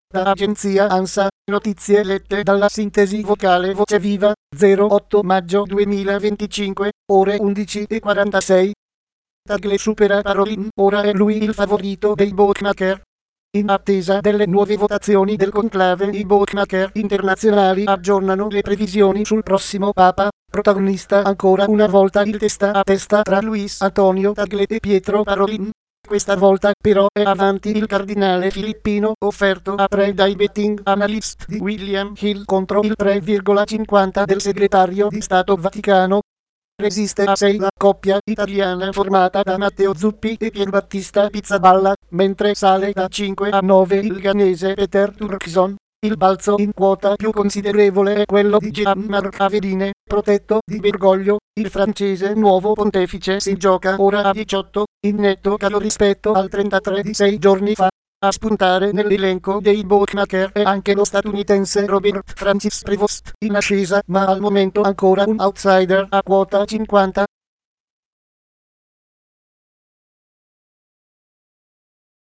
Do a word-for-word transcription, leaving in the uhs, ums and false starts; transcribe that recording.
Da agenzia ANSA, notizie lette dalla sintesi vocale Voce Viva, zero otto maggio duemilaventicinque, ore undici e quarantasei. Tagle supera Parolin, ora è lui il favorito dei bookmaker. In attesa delle nuove votazioni del conclave, i bookmaker internazionali aggiornano le previsioni sul prossimo Papa, protagonista ancora una volta il testa a testa tra Luis Antonio Tagle e Pietro Parolin. Questa volta però è avanti il cardinale filippino, offerto a pre dai betting analyst di William Hill contro il tre virgola cinquanta del segretario di Stato Vaticano. Resiste a sei la coppia italiana formata da Matteo Zuppi e Pierbattista Pizzaballa, mentre sale da cinque a nove il ghanese Peter Turkson. Il balzo in quota più considerevole è quello di Jean-Marc Aveline, protetto di Bergoglio. Il francese nuovo pontefice si gioca ora a diciotto, in netto calo rispetto al trentatré di sei giorni fa. A spuntare nell'elenco dei bookmaker è anche lo statunitense Robert Francis Prevost, in ascesa ma al momento ancora un outsider a quota cinquanta.